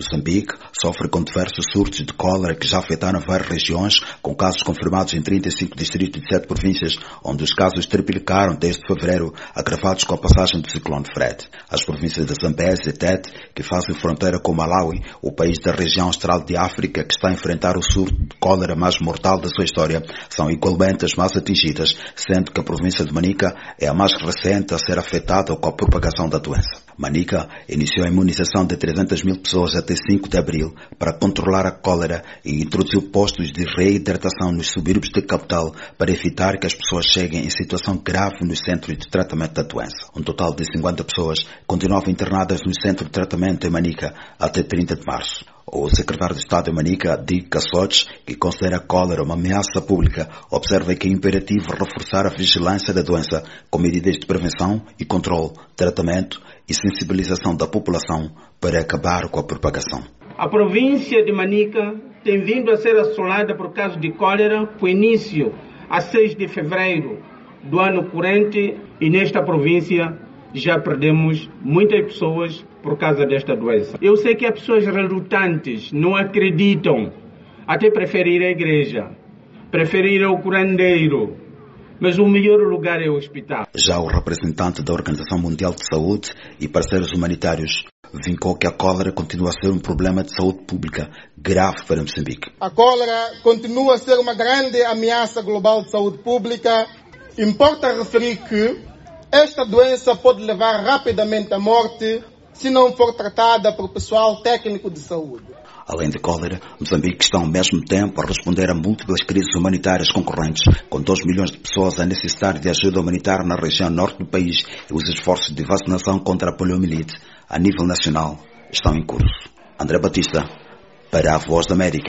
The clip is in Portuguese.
Moçambique sofre com diversos surtos de cólera que já afetaram várias regiões, com casos confirmados em 35 distritos de 7 províncias, onde os casos triplicaram desde fevereiro, agravados com a passagem do ciclone Fred. As províncias de Zambésia e Tete, que fazem fronteira com Malawi, o país da região austral de África que está a enfrentar o surto de cólera mais mortal da sua história, são igualmente as mais atingidas, sendo que a província de Manica é a mais recente a ser afetada com a propagação da doença. Manica iniciou a imunização de 300 mil pessoas até 5 de abril para controlar a cólera e introduziu postos de reidratação nos subúrbios da capital para evitar que as pessoas cheguem em situação grave nos centros de tratamento da doença. Um total de 50 pessoas continuavam internadas no centro de tratamento em Manica até 30 de março. O secretário de Estado de Manica, Dick Kassoch, que considera a cólera uma ameaça pública, observa que é imperativo reforçar a vigilância da doença com medidas de prevenção e controle, tratamento e sensibilização da população para acabar com a propagação. A província de Manica tem vindo a ser assolada por casos de cólera com início a 6 de fevereiro do ano corrente e nesta província já perdemos muitas pessoas por causa desta doença. Eu sei que há pessoas relutantes, não acreditam, até preferir a igreja, preferir o curandeiro, mas o melhor lugar é o hospital. Já o representante da Organização Mundial de Saúde e parceiros humanitários vincou que a cólera continua a ser um problema de saúde pública grave para Moçambique. A cólera continua a ser uma grande ameaça global de saúde pública. Importa referir que esta doença pode levar rapidamente à morte se não for tratada por pessoal técnico de saúde. Além de cólera, Moçambique está ao mesmo tempo a responder a múltiplas crises humanitárias concorrentes, com 2 milhões de pessoas a necessitar de ajuda humanitária na região norte do país e os esforços de vacinação contra a poliomielite a nível nacional estão em curso. André Batista, para a Voz da América.